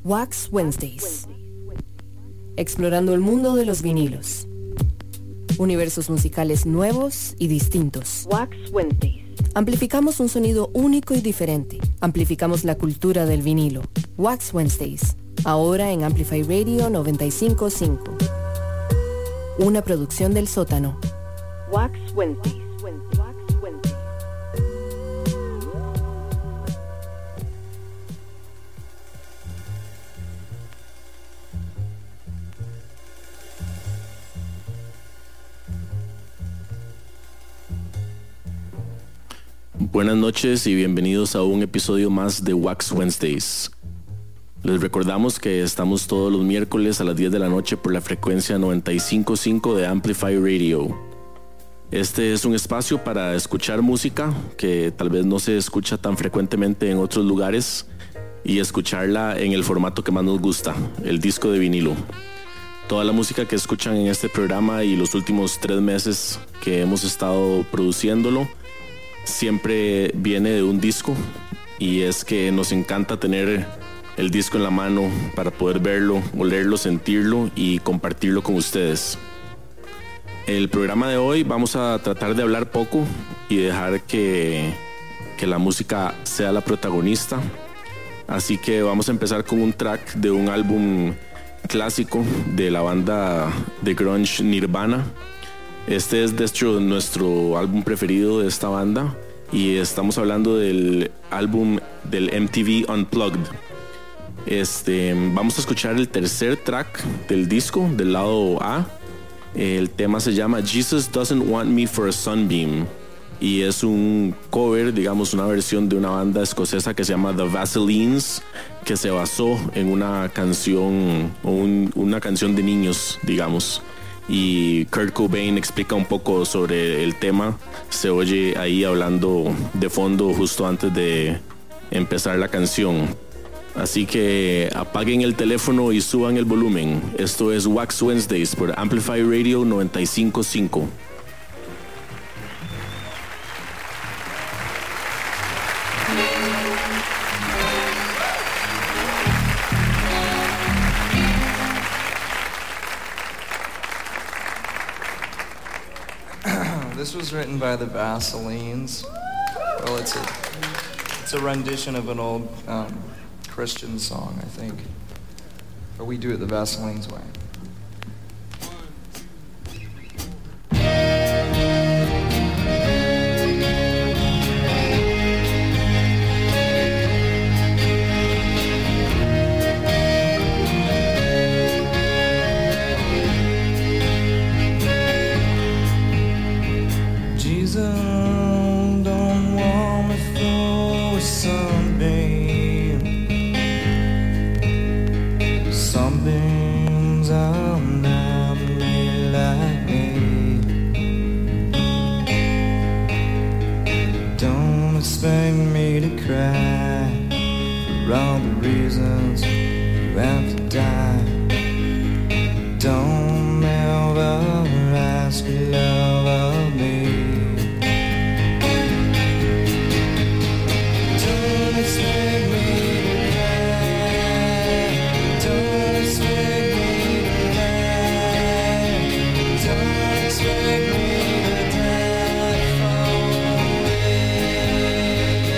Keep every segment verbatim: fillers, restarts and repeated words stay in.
Wax Wednesdays. Explorando el mundo de los vinilos. Universos musicales nuevos y distintos. Wax Wednesdays. Amplificamos un sonido único y diferente. Amplificamos la cultura del vinilo. Wax Wednesdays. Ahora en Amplify Radio noventa y cinco punto cinco. Una producción del Sótano. Wax Wednesdays. Buenas noches y bienvenidos a un episodio más de Wax Wednesdays. Les recordamos que estamos todos los miércoles a las diez de la noche por la frecuencia noventa y cinco punto cinco de Amplify Radio. Este es un espacio para escuchar música que tal vez no se escucha tan frecuentemente en otros lugares y escucharla en el formato que más nos gusta, el disco de vinilo. Toda la música que escuchan en este programa y los últimos tres meses que hemos estado produciéndolo siempre viene de un disco, y es que nos encanta tener el disco en la mano para poder verlo, olerlo, sentirlo y compartirlo con ustedes. El programa de hoy vamos a tratar de hablar poco y dejar que, que la música sea la protagonista. Así que vamos a empezar con un track de un álbum clásico de la banda de grunge Nirvana. Este es de hecho nuestro álbum preferido de esta banda y estamos hablando del álbum del M T V Unplugged. Este, vamos a escuchar el tercer track del disco, del lado A. El tema se llama Jesus Doesn't Want Me for a Sunbeam y es un cover, digamos una versión de una banda escocesa que se llama The Vaselines, que se basó en una canción, un, una canción de niños, digamos. Y Kurt Cobain explica un poco sobre el tema. Se oye ahí hablando de fondo justo antes de empezar la canción. Así que apaguen el teléfono y suban el volumen. Esto es Wax Wednesdays por Amplify Radio noventa y cinco punto cinco. This was written by the Vaselines. Well, it's a, it's a rendition of an old um, Christian song, I think. Or we do it the Vaselines way.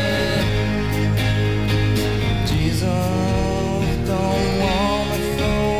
Don't want me for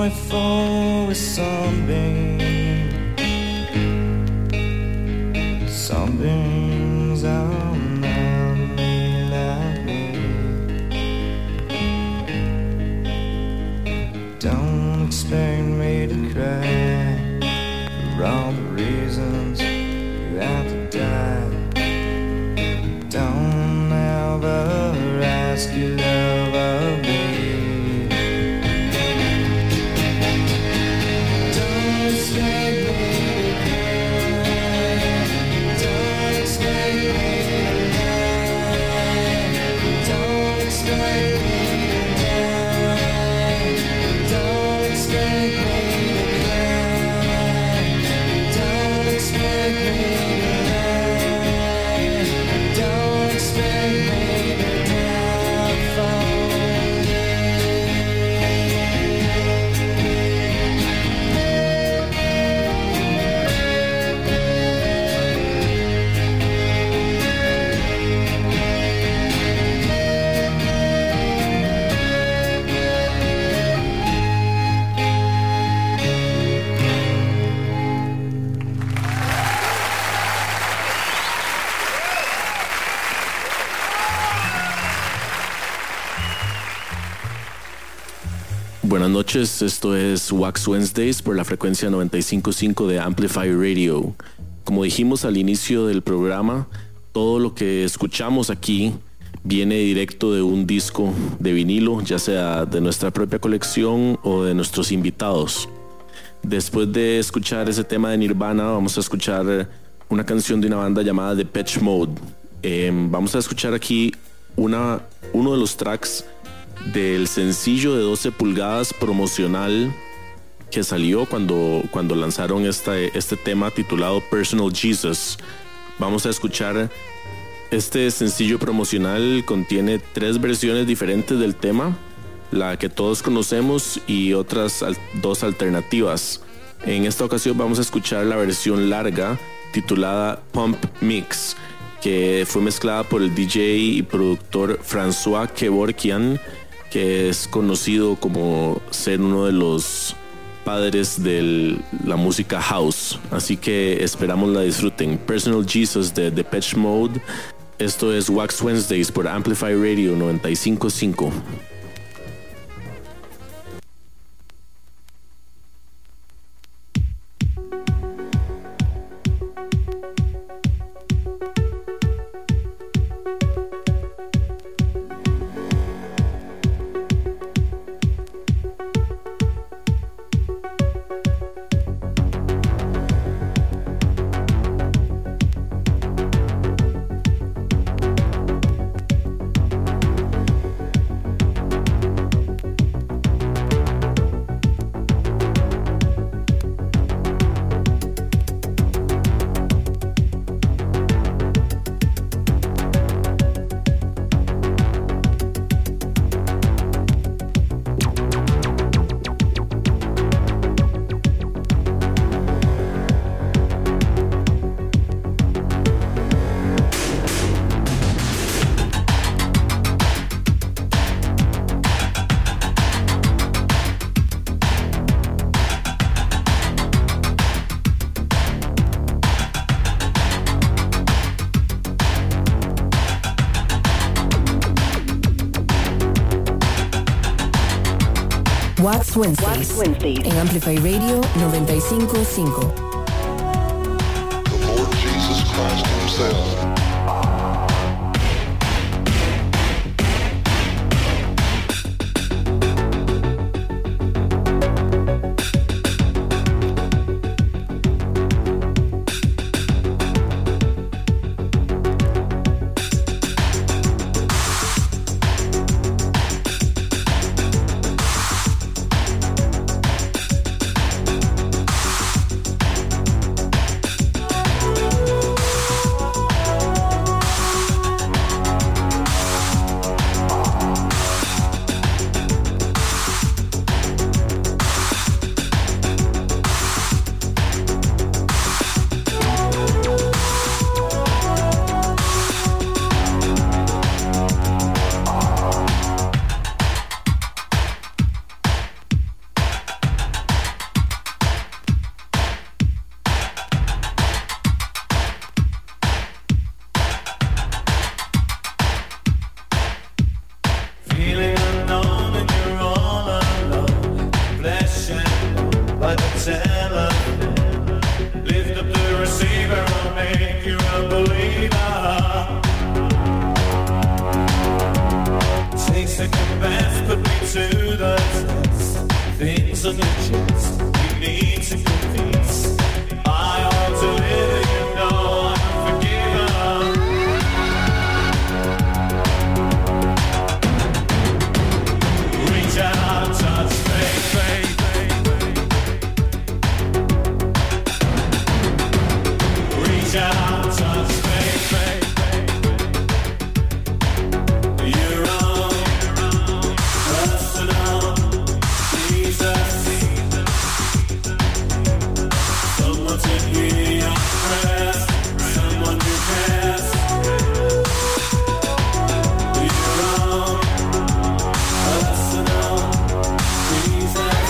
my phone with sunbeam. Sunbeams on me like me. Don't expect me to cry for all the reasons you have to die. Don't ever ask your love of me. Don't expect me to cry. Don't expect me to lie. Don't expect me to die. Don't expect me to cry. Don't expect me to lie. Don't expect me to die for Buenas noches, esto es Wax Wednesdays por la frecuencia noventa y cinco punto cinco de Amplify Radio. Como dijimos al inicio del programa, todo lo que escuchamos aquí viene directo de un disco de vinilo, ya sea de nuestra propia colección o de nuestros invitados. Después de escuchar ese tema de Nirvana, vamos a escuchar una canción de una banda llamada Depeche Mode. Eh, vamos a escuchar aquí una, uno de los tracks del sencillo de doce pulgadas promocional que salió cuando, cuando lanzaron este, este tema titulado Personal Jesus. Vamos a escuchar este sencillo promocional. Contiene tres versiones diferentes del tema, la que todos conocemos y otras al, dos alternativas. En esta ocasión vamos a escuchar la versión larga titulada Pump Mix, que fue mezclada por el D J y productor François Kevorkian, que es conocido como ser uno de los padres de la música house. Así que esperamos la disfruten. Personal Jesus de Depeche Mode. Esto es Wax Wednesdays por Amplify Radio noventa y cinco punto cinco. Wax Wednesdays, Wax Wednesdays en Amplify Radio noventa y cinco punto cinco. The Lord Jesus Christ himself. solutions. You need to confess. I ought to live, you know I'm forgiven. Reach out and touch faith, faith, faith. Reach out and touch faith, faith. Your own personal Jesus. Someone to hear your prayers, someone who cares. Your own personal Jesus.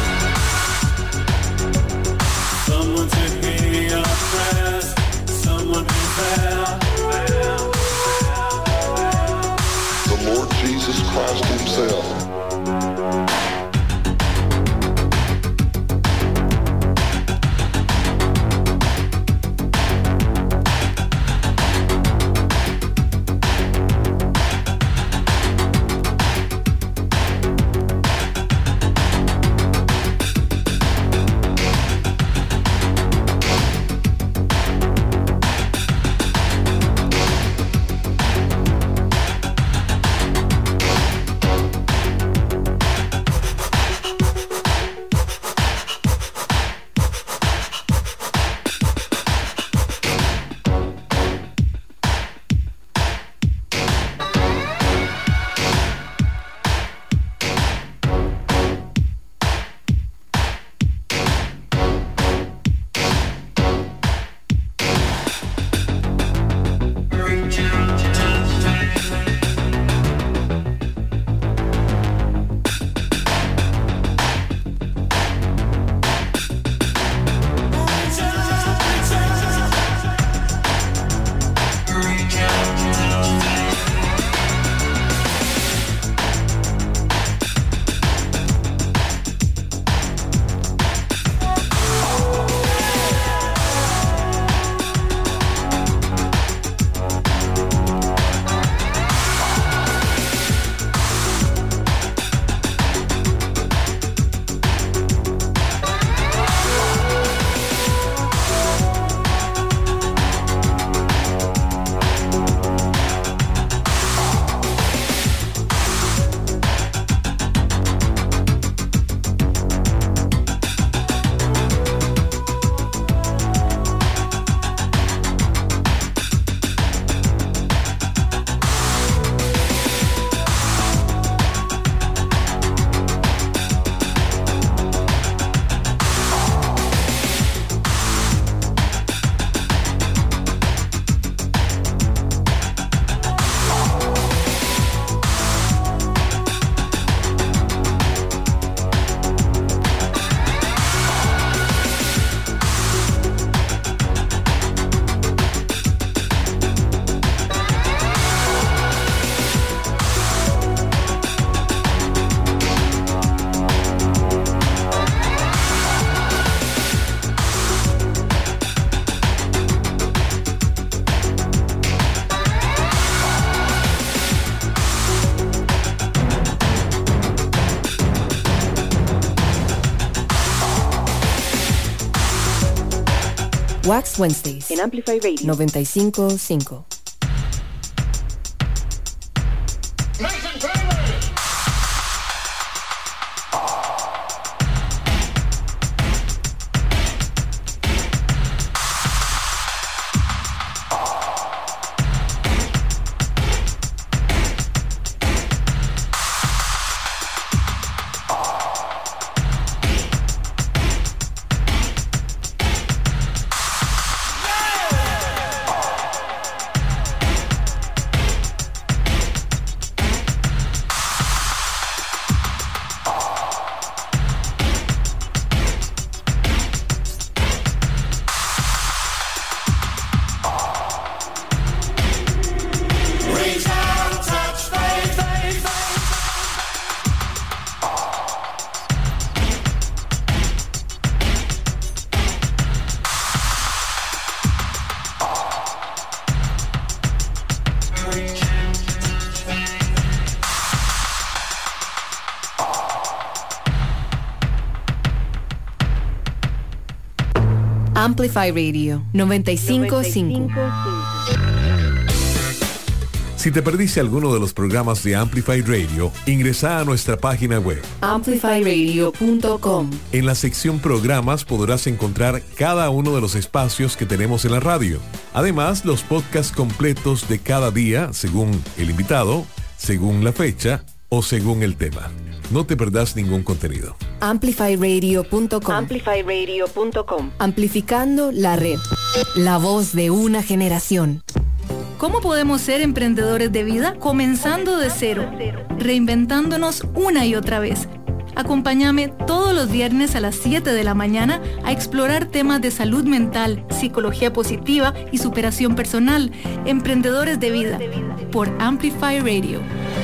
Someone to hear your prayers, someone who's there. The Lord Jesus Christ himself. Wax Wednesdays en Amplify Radio noventa y cinco punto cinco. Amplify Radio noventa y cinco punto cinco. Si te perdiste alguno de los programas de Amplify Radio, ingresa a nuestra página web amplify radio punto com. En la sección Programas podrás encontrar cada uno de los espacios que tenemos en la radio. Además, los podcasts completos de cada día, según el invitado, según la fecha o según el tema. No te perdás ningún contenido. amplify radio punto com. amplify radio punto com. Amplificando la red. La voz de una generación. ¿Cómo podemos ser emprendedores de vida? Comenzando de cero, reinventándonos una y otra vez. Acompáñame todos los viernes a las siete de la mañana a explorar temas de salud mental, psicología positiva y superación personal. Emprendedores de vida, por Amplify Radio.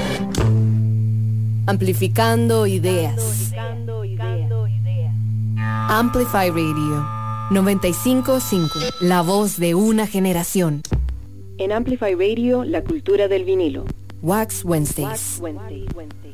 Amplificando ideas. Amplify Radio noventa y cinco punto cinco. La voz de una generación. En Amplify Radio, la cultura del vinilo. Wax Wednesdays. Wax Wednesdays.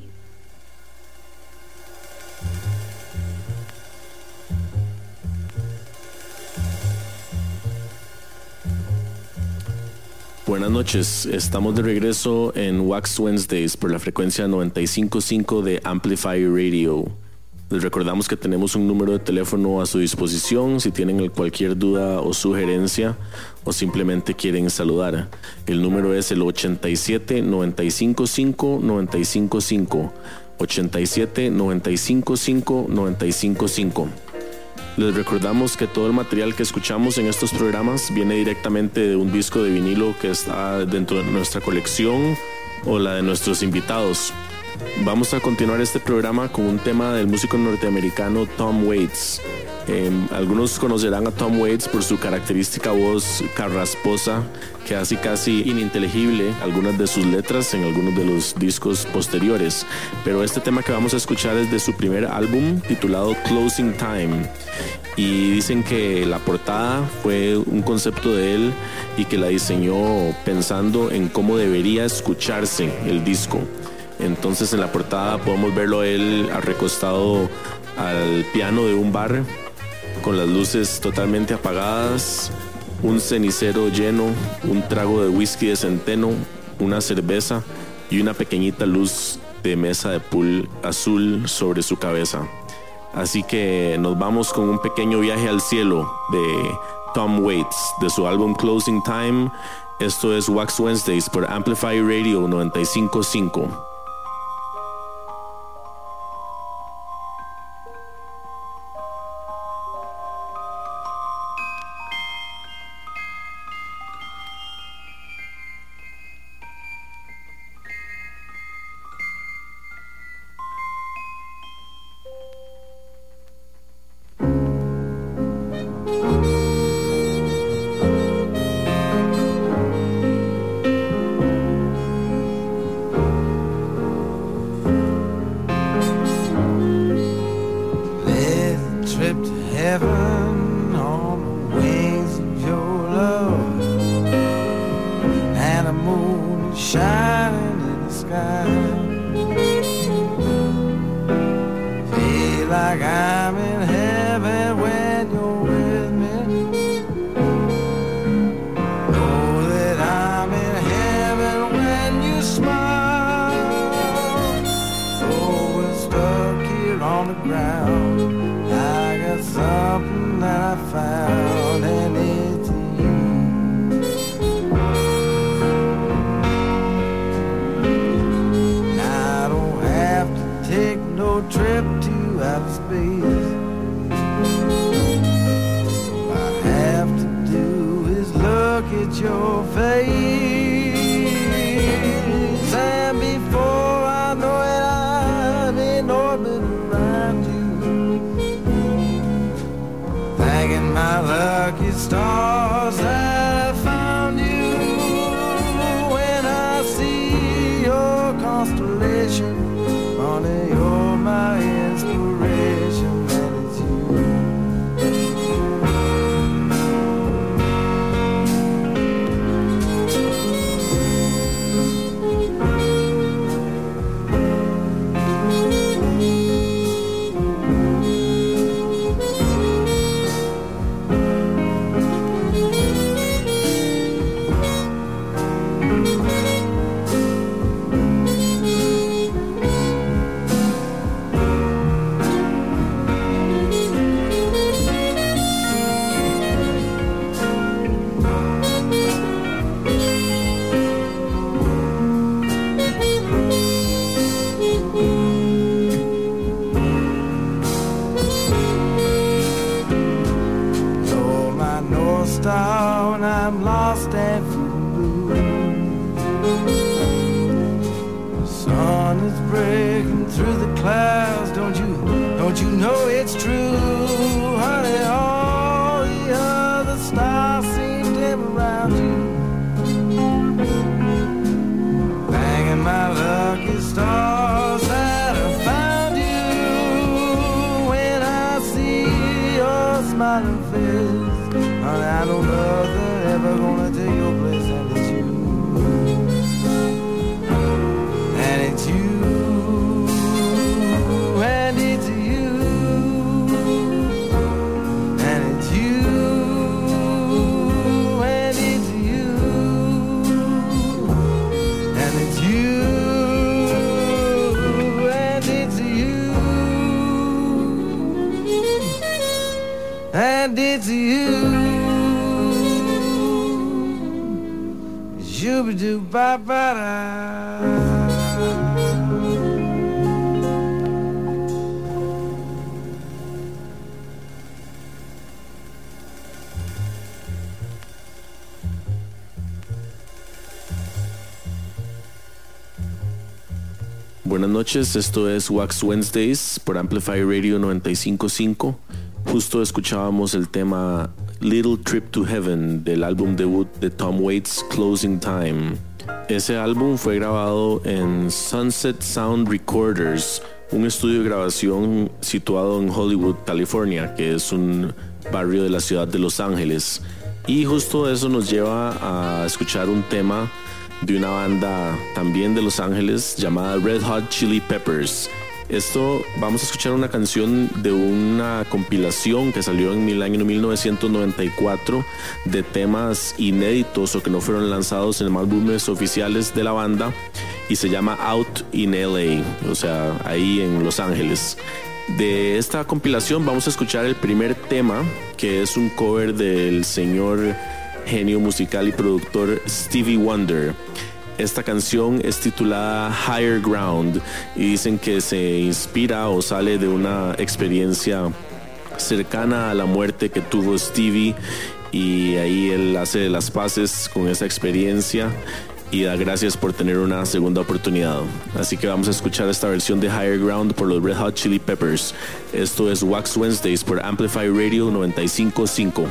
Buenas noches, estamos de regreso en Wax Wednesdays por la frecuencia noventa y cinco punto cinco de Amplify Radio. Les recordamos que tenemos un número de teléfono a su disposición si tienen cualquier duda o sugerencia o simplemente quieren saludar. El número es el ochenta y siete, noventa y cinco, cinco, noventa y cinco, cinco. ochenta y siete, noventa y cinco, cinco, noventa y cinco, cinco. Les recordamos que todo el material que escuchamos en estos programas viene directamente de un disco de vinilo que está dentro de nuestra colección o la de nuestros invitados. Vamos a continuar este programa con un tema del músico norteamericano Tom Waits. Eh, algunos conocerán a Tom Waits por su característica voz carrasposa que hace casi ininteligible algunas de sus letras en algunos de los discos posteriores. Pero este tema que vamos a escuchar es de su primer álbum titulado Closing Time. Y dicen que la portada fue un concepto de él y que la diseñó pensando en cómo debería escucharse el disco. Entonces en la portada podemos verlo a él recostado al piano de un bar con las luces totalmente apagadas, un cenicero lleno, un trago de whisky de centeno, una cerveza y una pequeñita luz de mesa de pool azul sobre su cabeza. Así que nos vamos con un pequeño viaje al cielo de Tom Waits de su álbum Closing Time. Esto es Wax Wednesdays por Amplify Radio noventa y cinco punto cinco. I'm lost and blue. The sun is breaking through the clouds. Don't you, don't you know it's true, honey? All the other stars seem dim around you. Banging my lucky stars that I found you. When I see your smiling face, honey, I know nothing ever gonna take your place, and it's you, and it's you, and it's you, and it's you, and it's you, and it's you, and it's you, and it's you. Buenas noches, esto es Wax Wednesdays por Amplify Radio noventa y cinco punto cinco. Justo escuchábamos el tema Little Trip to Heaven del álbum debut de Tom Waits, Closing Time. Ese álbum fue grabado en Sunset Sound Recorders, un estudio de grabación situado en Hollywood, California, que es un barrio de la ciudad de Los Ángeles. Y justo eso nos lleva a escuchar un tema de una banda también de Los Ángeles llamada Red Hot Chili Peppers. Esto, vamos a escuchar una canción de una compilación que salió en el año mil novecientos noventa y cuatro de temas inéditos o que no fueron lanzados en álbumes oficiales de la banda, y se llama Out in L A, o sea, ahí en Los Ángeles. De esta compilación vamos a escuchar el primer tema, que es un cover del señor genio musical y productor Stevie Wonder. Esta canción es titulada Higher Ground y dicen que se inspira o sale de una experiencia cercana a la muerte que tuvo Stevie, y ahí él hace las paces con esa experiencia y da gracias por tener una segunda oportunidad. Así que vamos a escuchar esta versión de Higher Ground por los Red Hot Chili Peppers. Esto es Wax Wednesdays por Amplify Radio noventa y cinco punto cinco.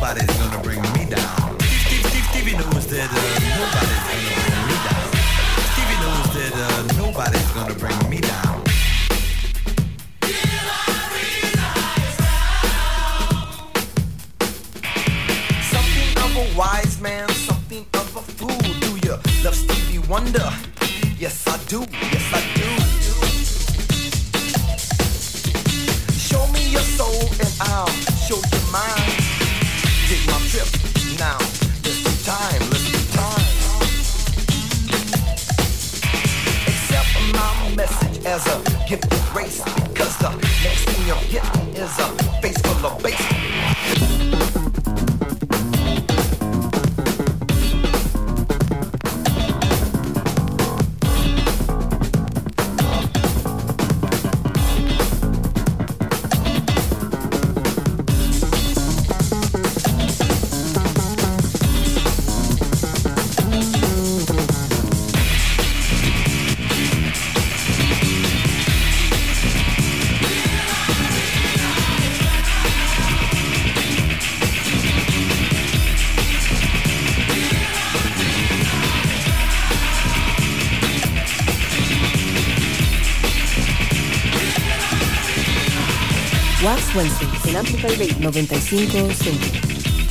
nobody's gonna bring me down. Stevie, Stevie, Stevie knows that uh, nobody's gonna bring me down. Stevie knows that uh, nobody's gonna bring me down. Something of a wise man, something of a fool. Do you love Stevie Wonder? Yes, I do. Yes, I do. Show me your soul and I'll show you mine. Take my trip now. Listen time, listen time. Accept my message as a gift of grace, because the next thing you're getting is a face full of bass. Wax Wednesdays en Amplify Radio noventa y cinco punto cinco.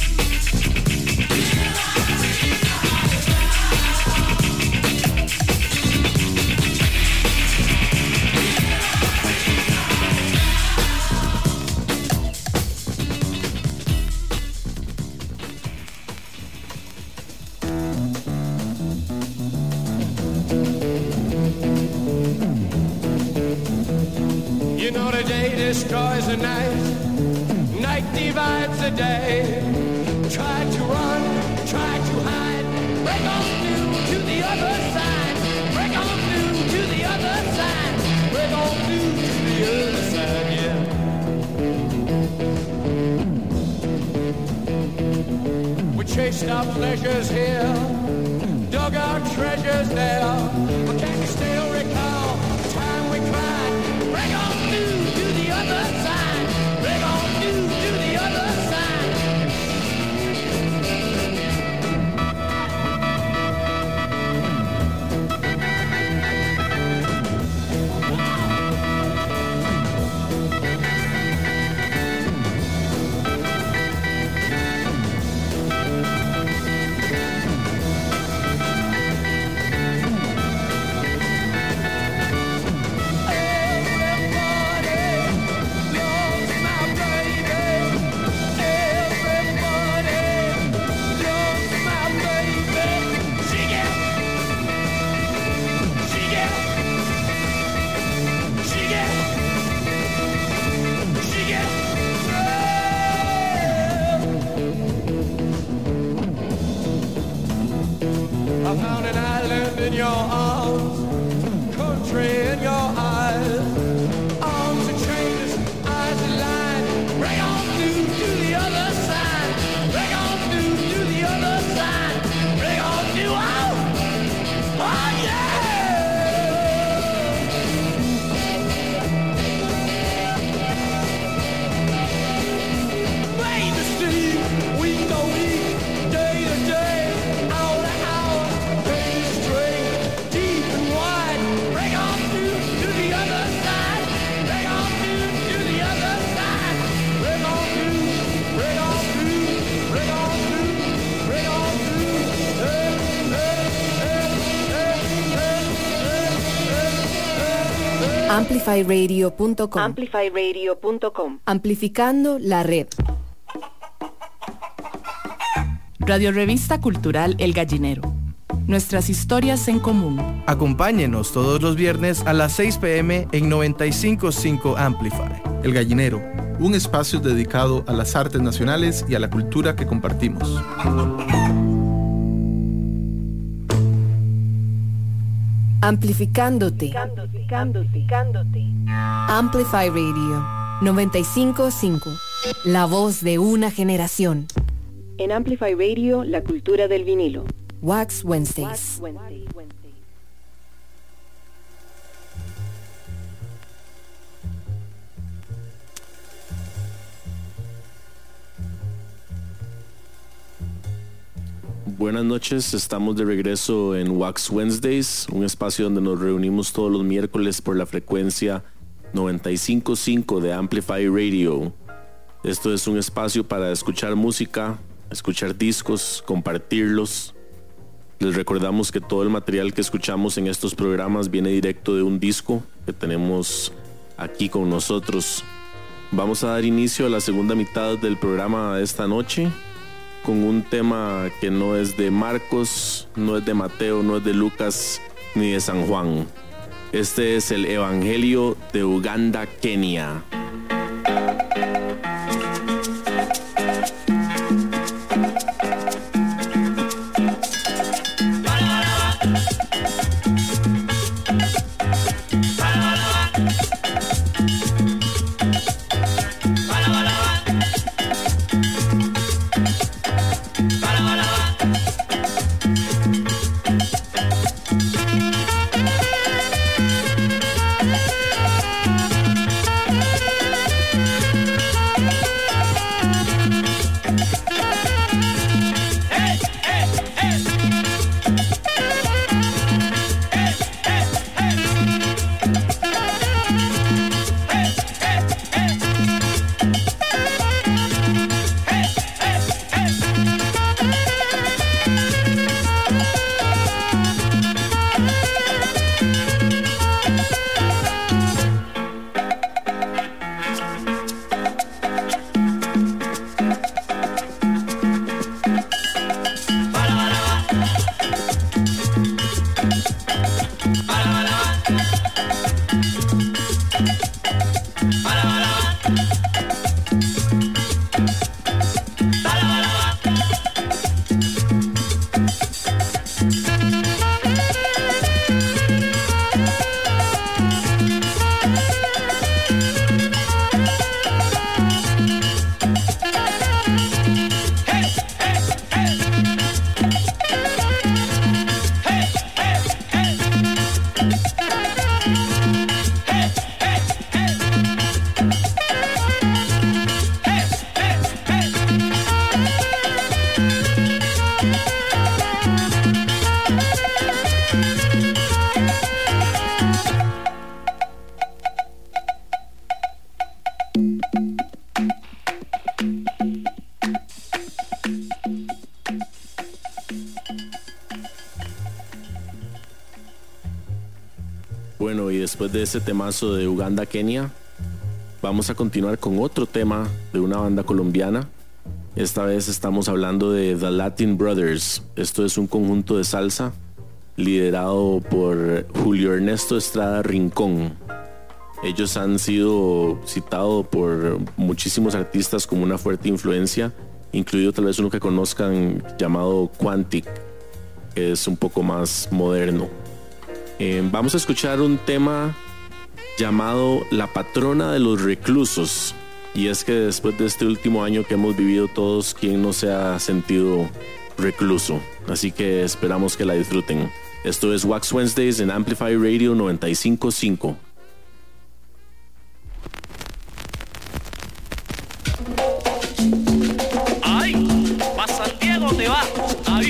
You know the day destroys the night, night divides the day. Try to run, try to hide, break on through to the other side, break on through to the other side, break on through to the other side, yeah. We chased our pleasures here, dug our treasures there, but can you still recall the time we cried? Break on through to the other side. Break on through to the other side. I found an island in your arms, country in your eyes, arms and chains, eyes and line. Break on through to the other side. Break on through to the other side. Break on through, oh, oh yeah. Baby Steve, week to week, day to day, hour to hour. Deep and wide, break on through to the other side, break on through to the other side, break on through, break on through, break on through, break on through, hey, hey, hey, hey, hey, hey, hey. amplify radio punto com. amplify radio punto com. Amplificando la red. Radio Revista Cultural El Gallinero. Nuestras historias en común. Acompáñenos todos los viernes a las seis p m en noventa y cinco punto cinco Amplify. El Gallinero, un espacio dedicado a las artes nacionales y a la cultura que compartimos. Amplificándote. Amplify Radio noventa y cinco punto cinco. La voz de una generación. En Amplify Radio, la cultura del vinilo. Wax Wednesdays. Buenas noches, estamos de regreso en Wax Wednesdays, un espacio donde nos reunimos todos los miércoles por la frecuencia noventa y cinco punto cinco de Amplify Radio. Esto es un espacio para escuchar música, escuchar discos, compartirlos. Les recordamos que todo el material que escuchamos en estos programas viene directo de un disco que tenemos aquí con nosotros. Vamos a dar inicio a la segunda mitad del programa de esta noche con un tema que no es de Marcos, no es de Mateo, no es de Lucas ni de San Juan. Este es el Evangelio de Uganda, Kenia. Bueno, y después de ese temazo de Uganda, Kenia, vamos a continuar con otro tema de una banda colombiana. Esta vez estamos hablando de The Latin Brothers. Esto es un conjunto de salsa liderado por Julio Ernesto Estrada Rincón. Ellos han sido citados por muchísimos artistas como una fuerte influencia, incluido tal vez uno que conozcan llamado Quantic, que es un poco más moderno. Eh, vamos a escuchar un tema llamado La Patrona de los Reclusos. Y es que después de este último año que hemos vivido todos, ¿quién no se ha sentido recluso? Así que esperamos que la disfruten. Esto es Wax Wednesdays en Amplify Radio noventa y cinco punto cinco. ¡Ay! ¡Pa' San Diego te va! ¡Ahí!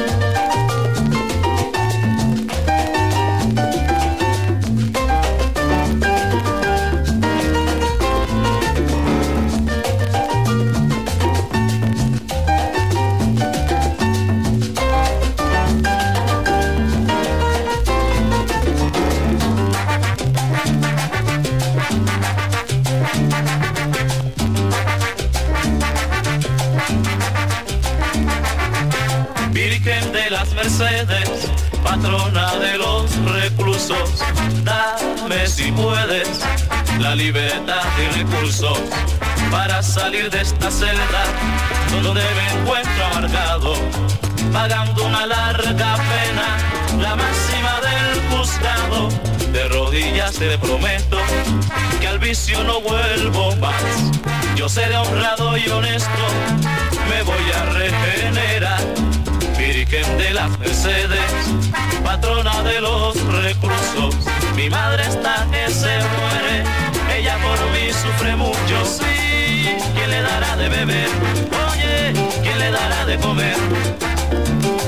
Mercedes, patrona de los reclusos, dame si puedes la libertad y recursos para salir de esta celda donde me encuentro amargado, pagando una larga pena, la máxima del juzgado. De rodillas te prometo que al vicio no vuelvo más. Yo seré honrado y honesto, me voy a regenerar. Virgen de las Mercedes, patrona de los reclusos, mi madre está que se muere, ella por mí sufre mucho, sí. ¿Quién le dará de beber? Oye, ¿quién le dará de comer?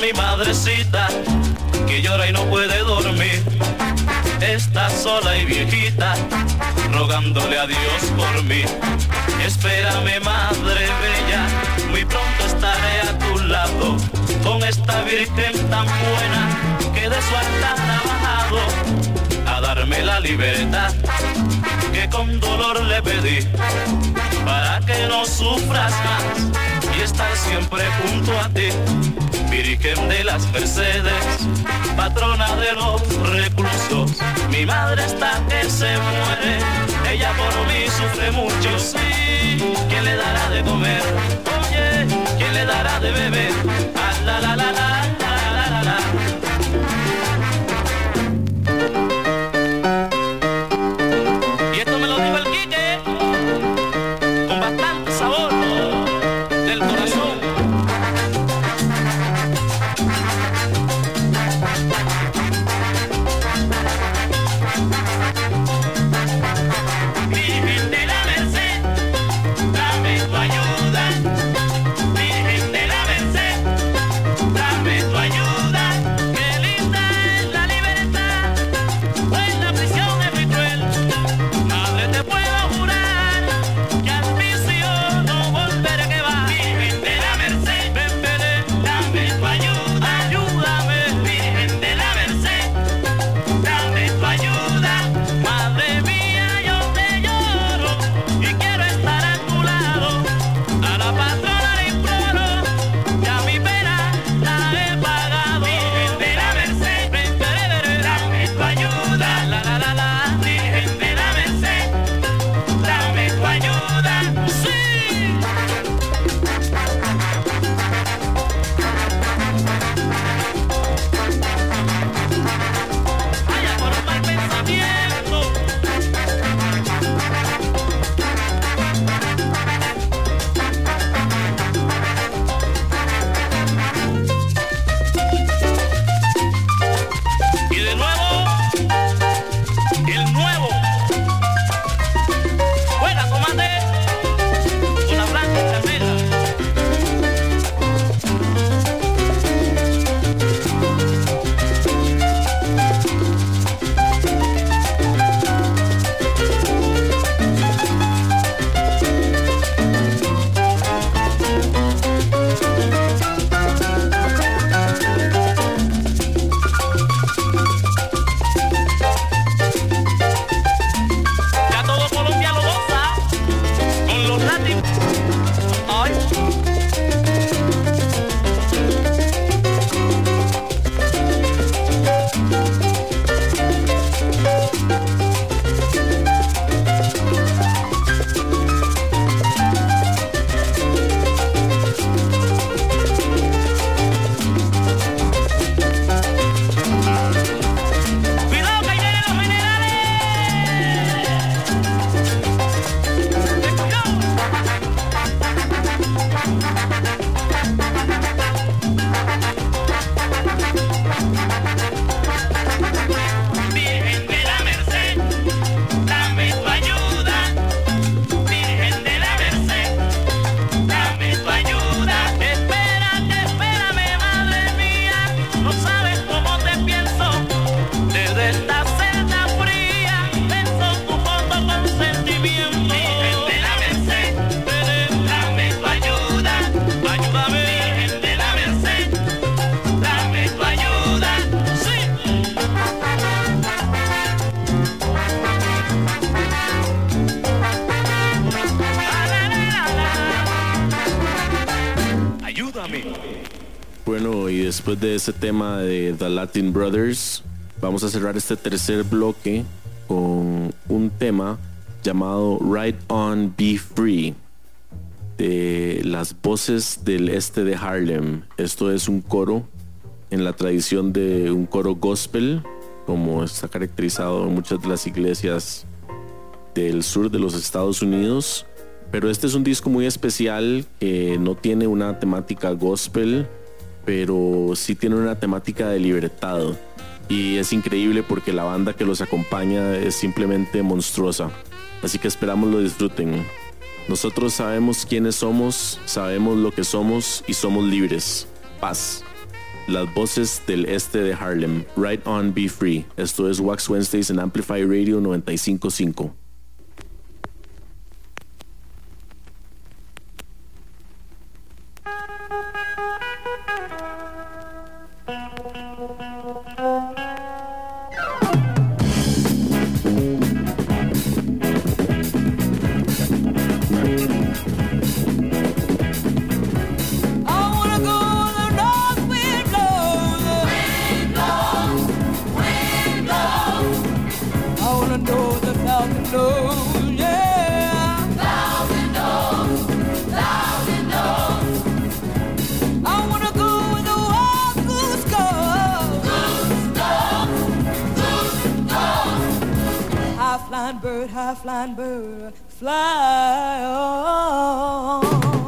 mi madrecita, que llora y no puede dormir. Está sola y viejita, rogándole a Dios por mí. Espérame, madre bella, muy pronto estaré a tu lado, con esta virgen tan buena que de su altar ha bajado a darme la libertad que con dolor le pedí, para que no sufras más y estar siempre junto a ti. Virgen de las Mercedes, patrona de los reclusos, mi madre está que se muere, ella por mí sufre mucho, sí. ¿Quién le dará de comer? Oye, ¿quién le dará de beber? Ah, la la la la la la la la. Y esto me lo dijo el Quique, con bastante sabor del corazón. Virgen de la Merced, dame tu ayuda. Virgen de la Merced, dame tu ayuda. Qué linda es la libertad, pues la prisión es muy cruel. Madre, te puedo jurar que al vicio no volveré que va. Virgen de la Merced, ven, ven, dame tu ayuda. Ayúdame, Virgen de la Merced, dame tu ayuda. Madre mía, yo te lloro y quiero estar a tu lado. A la patrona le imploro, ya mi pena la he pagado. Virgen de la Merced, ven, ven, ven, dame tu ayuda. La la la la, Virgen de la Merced, dame tu ayuda. Sí. Vaya por un mal pensamiento. Y de nuevo, el nuevo. Buena, comandante. Una blanca y la negra. Ya todo Colombia lo goza con los latinos. Ay. Cuidado que ahí vienen los generales. Ten cuidado. Virgen de la Merced, dame tu ayuda. Virgen de la Merced, dame tu ayuda. Espérate, espérame, madre mía, no sabes cómo te pienso. Desde esta celda fría, beso tu fondo con sentimiento. Virgen de la Merced, dame tu ayuda. Ayúdame. Virgen de la Merced, dame tu ayuda. Sí. Ayúdame. Bueno, y después de ese tema de The Latin Brothers, vamos a cerrar este tercer bloque con un tema llamado Ride On, Be Free, de las voces del este de Harlem. Esto es un coro en la tradición de un coro gospel, como está caracterizado en muchas de las iglesias del sur de los Estados Unidos. Pero este es un disco muy especial que no tiene una temática gospel, pero sí tiene una temática de libertad. Y es increíble porque la banda que los acompaña es simplemente monstruosa. Así que esperamos lo disfruten. Nosotros sabemos quiénes somos, sabemos lo que somos y somos libres. Paz. las voces del este de Harlem, Right On, Be Free. Esto es Wax Wednesdays en Amplify Radio noventa y cinco punto cinco. Flying bird, fly on.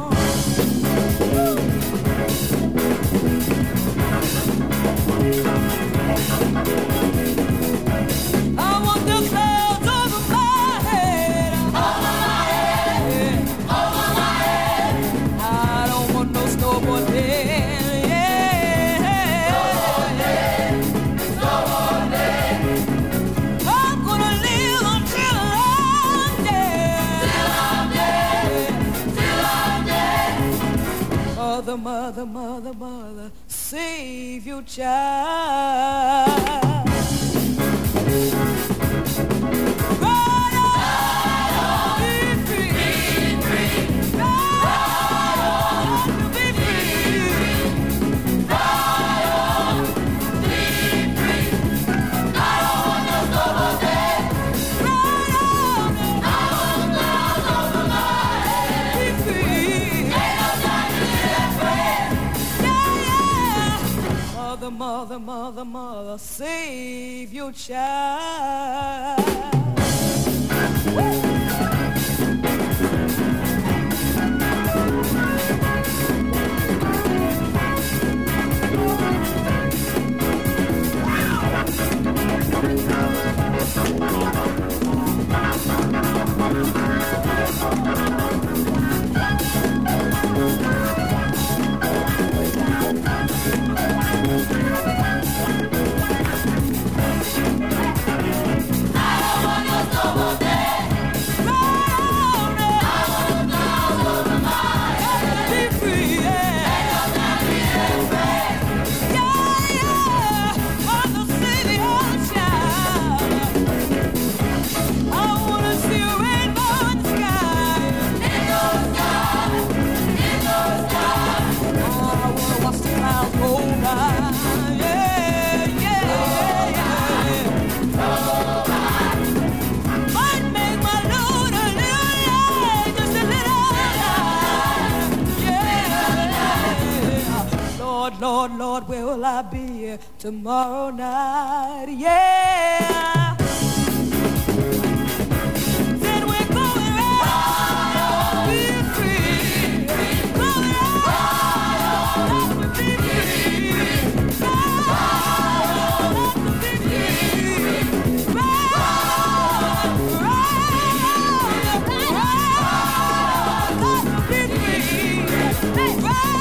I want the clouds over my head, over my head, over my head. I don't want no snowboard day, yeah. Snowboard day, snowboard day. I'm gonna live until Mother, mother, mother, mother, save your child. Ride on, be free, be free. Ride on, be free. Ride on, be free. I don't want no snowboard day. Ride on, I want clouds over my head. Be free. Ain't no time to live that way. Yeah, yeah. Mother, mother, mother, mother, save your child. Woo! Lord, Lord, where will I be tomorrow night? Yeah. Then we're going right on, be free. Going right on, let me be free. Right on, let me be free. Right on, right on, right on, let me be free. Right on.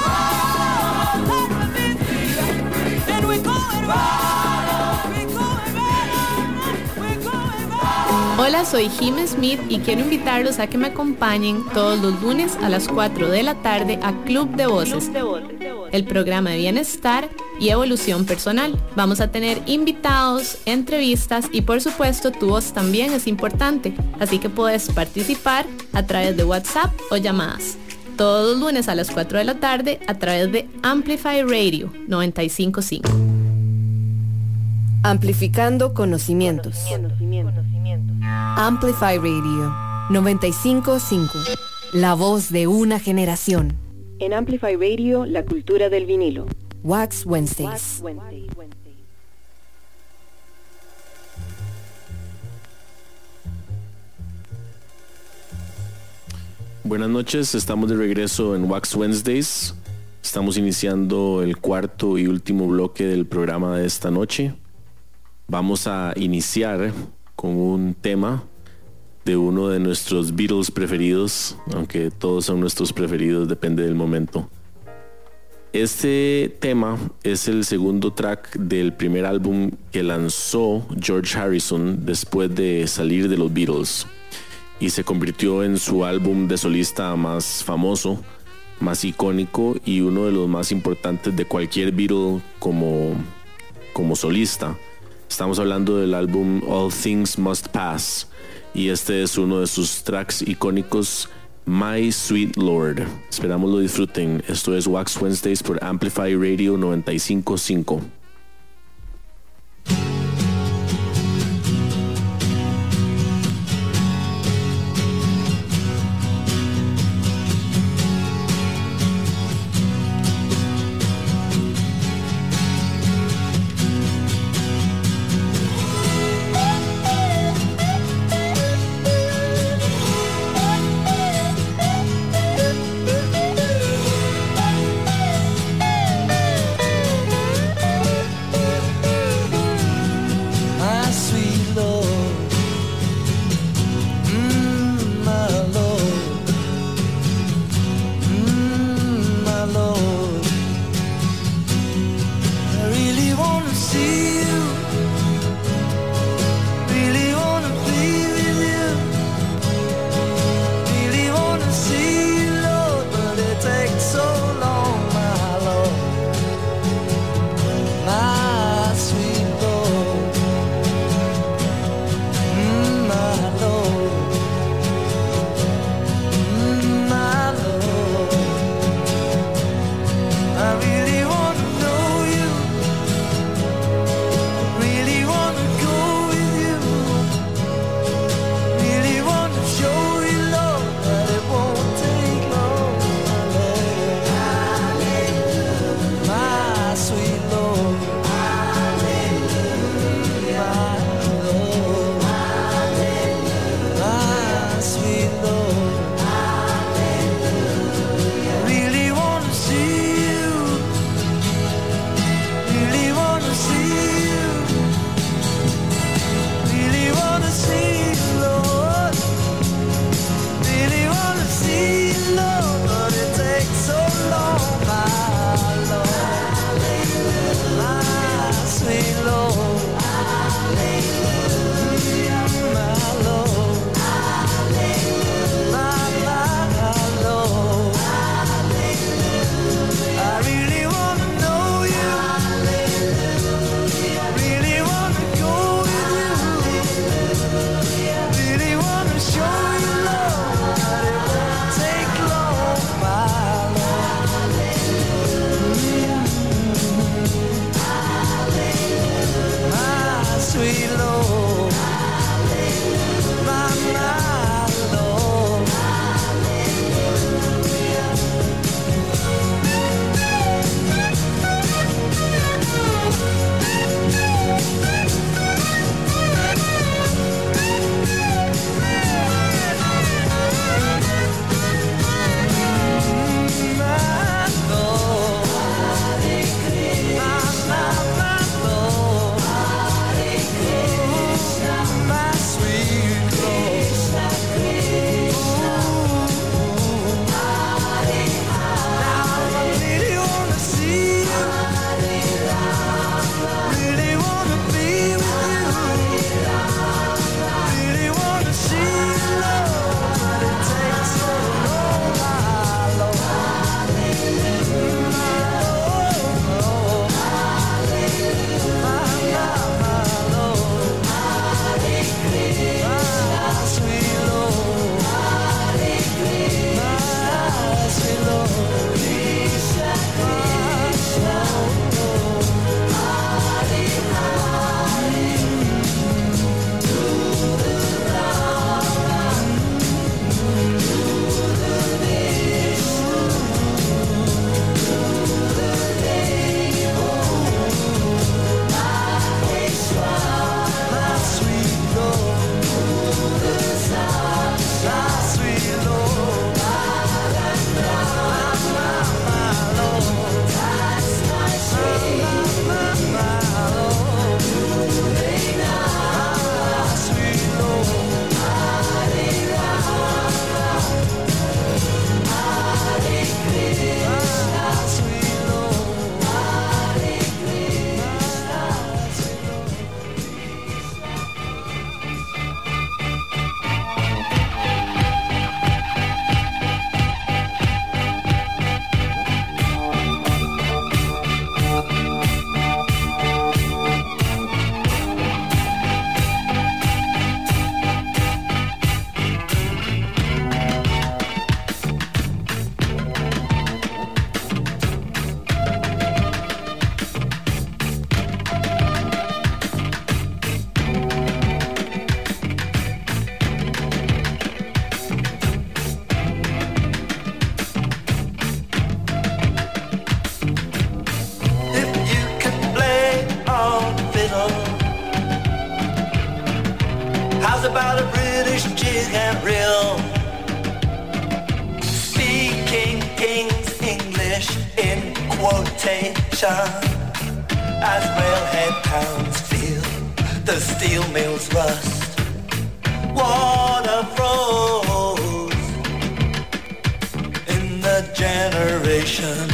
Hola, soy Jim Smith y quiero invitarlos a que me acompañen todos los lunes a las cuatro de la tarde a Club de Voces, el programa de bienestar y evolución personal. Vamos a tener invitados, entrevistas y por supuesto tu voz también es importante, así que puedes participar a través de WhatsApp o llamadas. Todos los lunes a las cuatro de la tarde a través de Amplify Radio noventa y cinco punto cinco. Amplificando conocimientos. Amplify Radio noventa y cinco punto cinco. La voz de una generación. En Amplify Radio, la cultura del vinilo. Wax Wednesdays. Wax Wednesdays. Buenas noches, estamos de regreso en Wax Wednesdays. Estamos iniciando el cuarto y último bloque del programa de esta noche. Vamos a iniciar con un tema de uno de nuestros Beatles preferidos, aunque todos son nuestros preferidos, depende del momento. Este tema es el segundo track del primer álbum que lanzó George Harrison después de salir de los Beatles y se convirtió en su álbum de solista más famoso, más icónico y uno de los más importantes de cualquier Beatle como, como solista. Estamos hablando del álbum All Things Must Pass y este es uno de sus tracks icónicos, My Sweet Lord. Esperamos lo disfruten. Esto es Wax Wednesdays por Amplify Radio noventa y cinco punto cinco. Thank big and real. Speaking King's English in quotation. As railhead towns feel the steel mills rust. Water froze in the generation.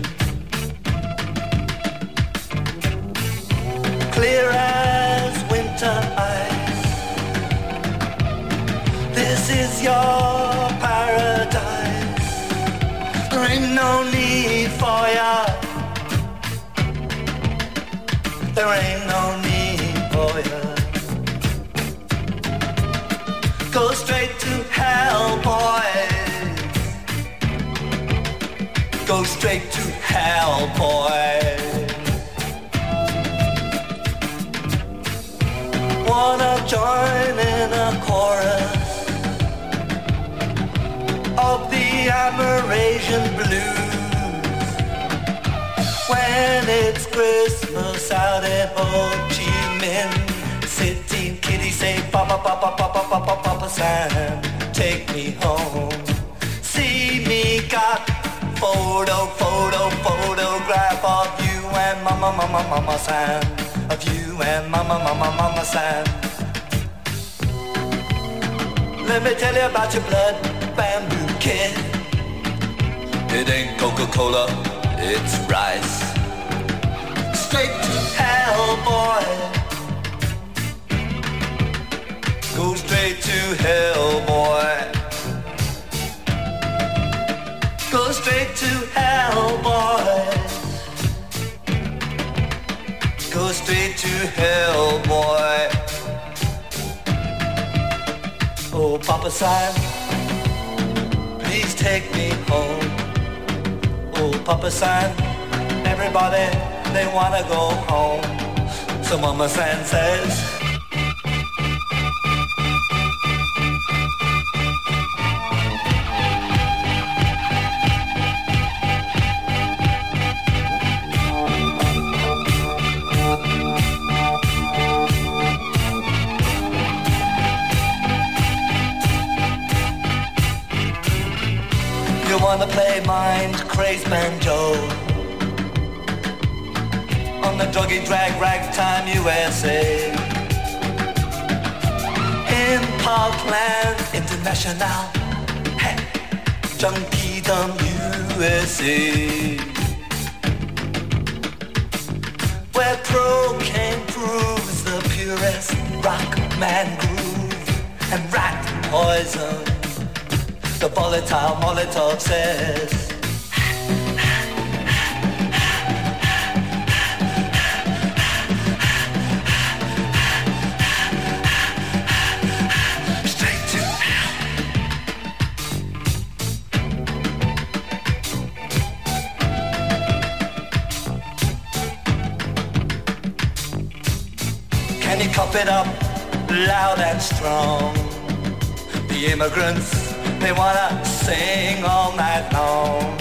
Clear as winter ice. This is your paradise. There ain't no need for ya. There ain't no need for ya. Go straight to hell, boys. Go straight to hell, boys. Wanna join in a chorus of the Amerasian blues when it's Christmas out in Ho Chi Minh City. Kitty say, Papa, Papa, Papa, Papa, Papa San, take me home. See me got photo, photo, photograph of you and Mama, Mama, Mama San. Of you and Mama, Mama, Mama San. Let me tell you about your blood bamboo kid. It ain't Coca-Cola, it's rice. Straight to hell, boy. Go straight to hell, boy. Go straight to hell, boy. Go straight to hell, boy. Oh, Papa San, please take me home. Oh, Papa San, everybody, they wanna go home. So Mama San says, you wanna play mind crazed banjo on the druggy drag ragtime U S A. In Parkland International, hey, Junkiedom U S A, where cocaine proves the purest rock man groove and rat poison. The volatile Molotov says, straight to hell. Can you cup it up loud and strong? The immigrants, they wanna sing all night long.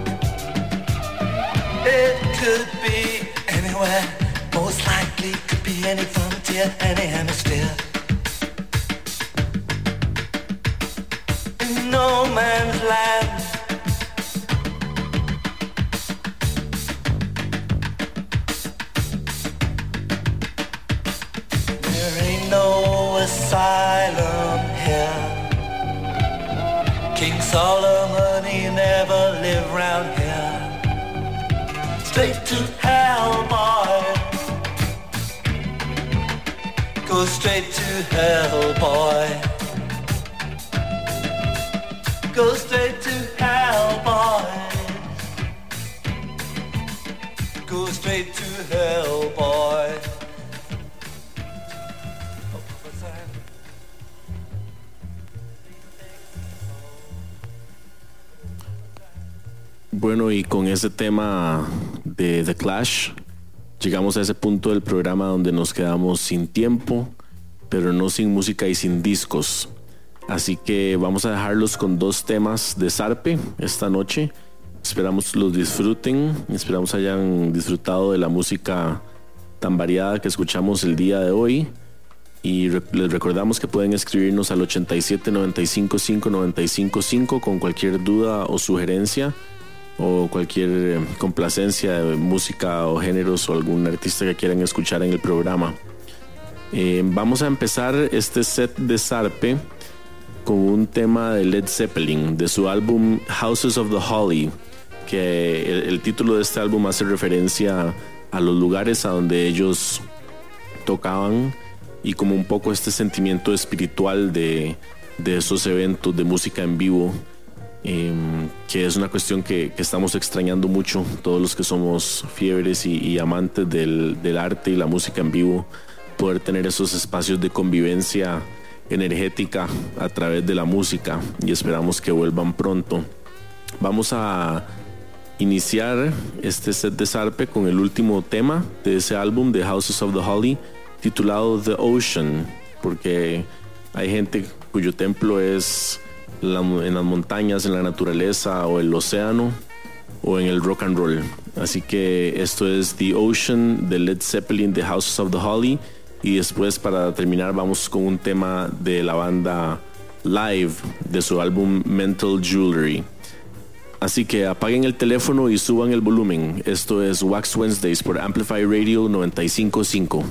It could be anywhere, most likely could be any frontier, any hemisphere. In no man's land, there ain't no asylum here. King Solomon, he never lived round here. Straight to hell, boy. Go straight to hell, boy. Go straight to hell, boy. Go straight to hell, boy. Bueno, y con ese tema de The Clash llegamos a ese punto del programa donde nos quedamos sin tiempo, pero no sin música y sin discos. Así que vamos a dejarlos con dos temas de Zarpe esta noche. Esperamos los disfruten, esperamos hayan disfrutado de la música tan variada que escuchamos el día de hoy. Y re- les recordamos que pueden escribirnos al ochenta y siete, noventa y cinco, cinco, noventa y cinco, cinco con cualquier duda o sugerencia o cualquier eh, complacencia de música o géneros o algún artista que quieran escuchar en el programa. Eh, vamos a empezar este set de zarpe con un tema de Led Zeppelin, de su álbum Houses of the Holy, que el, el título de este álbum hace referencia a los lugares a donde ellos tocaban y como un poco este sentimiento espiritual de, de esos eventos de música en vivo, eh, que es una cuestión que, que estamos extrañando mucho todos los que somos fiebres y, y amantes del, del arte y la música en vivo, poder tener esos espacios de convivencia energética a través de la música, y esperamos que vuelvan pronto. Vamos a iniciar este set de zarpe con el último tema de ese álbum de Houses of the Holy, titulado The Ocean, porque hay gente cuyo templo es la, en las montañas, en la naturaleza o el océano o en el rock and roll. Así que esto es The Ocean de Led Zeppelin, The Houses of the Holy, y después, para terminar, vamos con un tema de la banda Live de su álbum Mental Jewelry. Así que apaguen el teléfono y suban el volumen. Esto es Wax Wednesdays por Amplify Radio noventa y cinco punto cinco.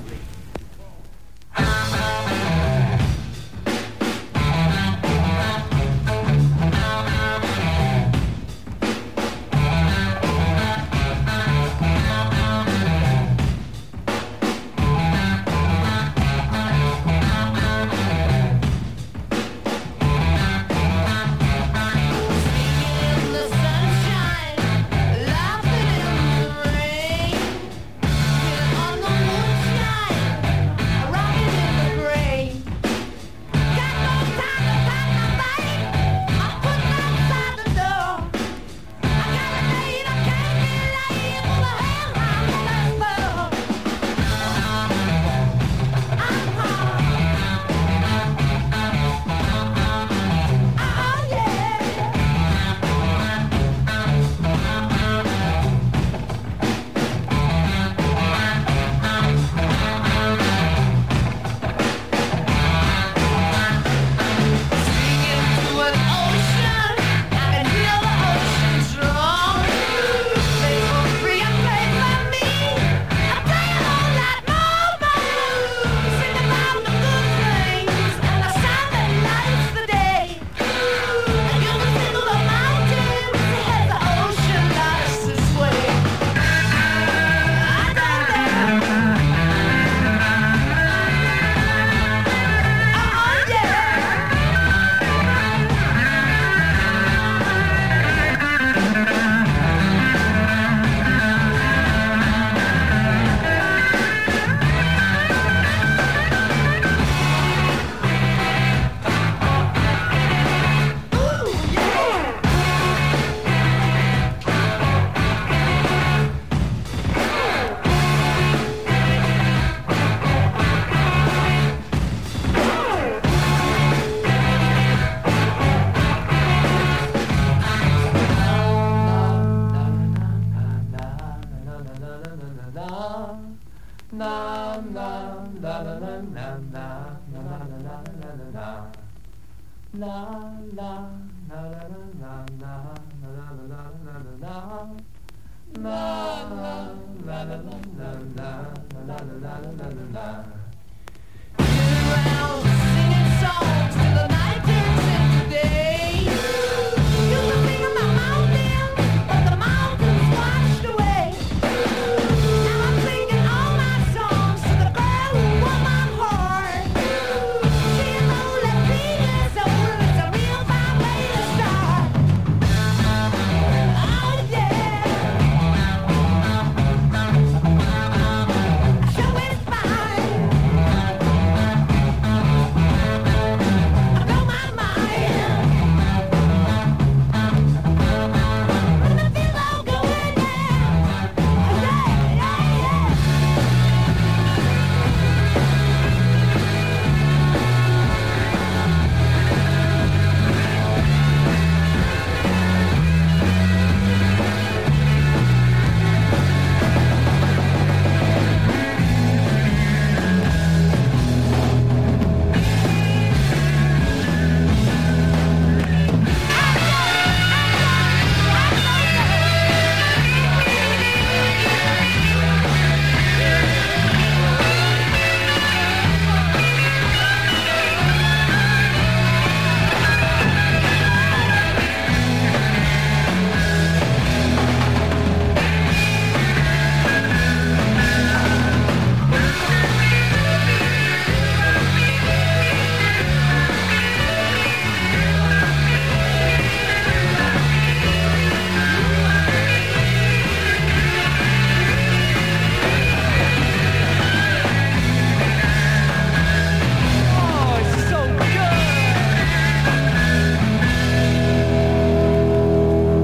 Show it fine.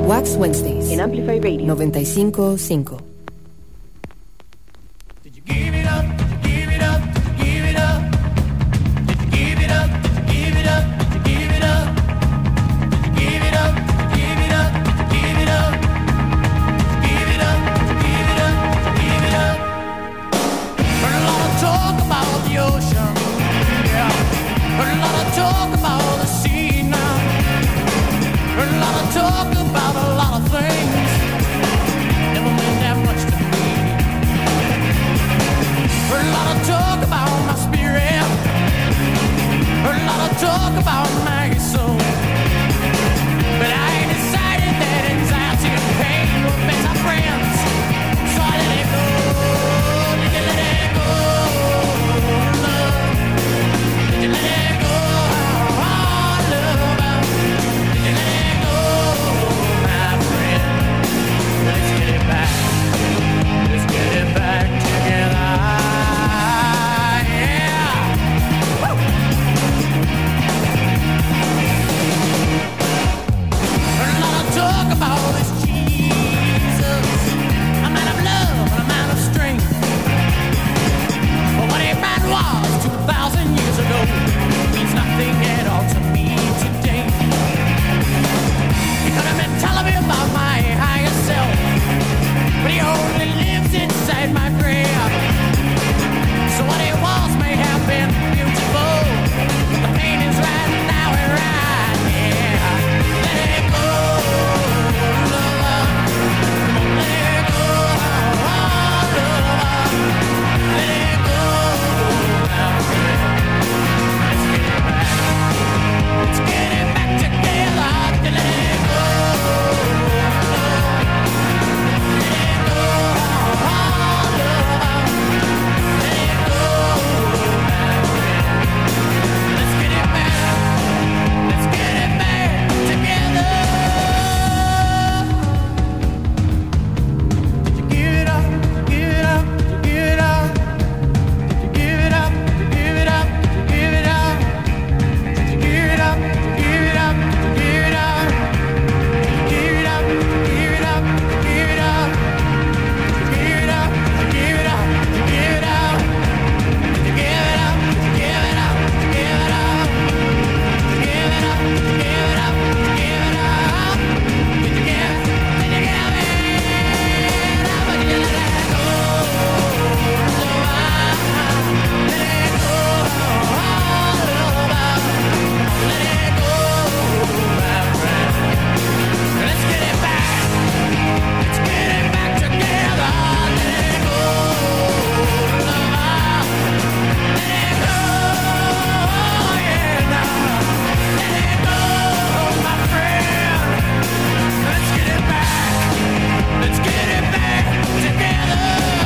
Wax Wednesdays en Amplify Radio noventa y cinco punto cinco. Give it up, give it up, give it up. Give it up, give it up, give it up. Give it up, give it up, give it up. Give it up, give it up, give it up. Heard a lot of talk about the ocean, yeah. Heard a lot of talk about the sea now. Heard a lot of talk about a lot of things. Never meant that much to me. Heard a lot of talk about my spirit. Heard a lot of talk about my soul. But I ain't decided that anxiety and pain were better friends. So I let it go. Did you let it go? Love. Did you let it go? Oh, love. Did you let it go, my friend? Let's get it back. Let's get it back together. Talk about this Jesus, a man of love and a man of strength. But what a man was two thousand years ago means nothing at all to me today. He could have been telling me about my higher self, but he only lives inside my grave. So what he was may have been beautiful, but the pain is right now and right, yeah. Let it go. Let's get it back together. Let it go. Let it go. Let it go. Let's get it back. Let's get it back together. Did you give it up? Give it up? Did you give it up? Did you give it up? Give it up? Give it up? Did you give it up? Give it up? Give it up? Give it up? Give it up? Give it up? Give it up? Give it up? Give it up? Did you give it up? Give it up? Give it up? Give it up? Give it up? Give it up? Did you give it? Did you give it up? Did you let it go? Let it go. Let it go, my friend. Let's get it back. Let's get it back together. Let it go, love. Let it go, yeah. Let it go, my friend. Let's get it back. Let's get it back together.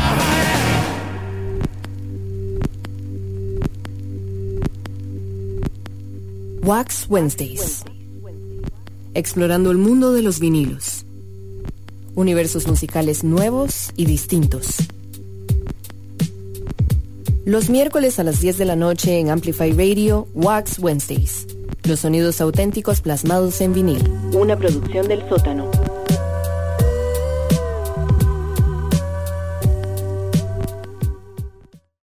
Wax Wednesdays. Explorando el mundo de los vinilos. Universos musicales nuevos y distintos. Los miércoles a las diez de la noche en Amplify Radio, Wax Wednesdays. Los sonidos auténticos plasmados en vinil. Una producción del Sótano.